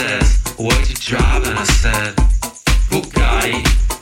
says, where to drive? And I said, Bugatti.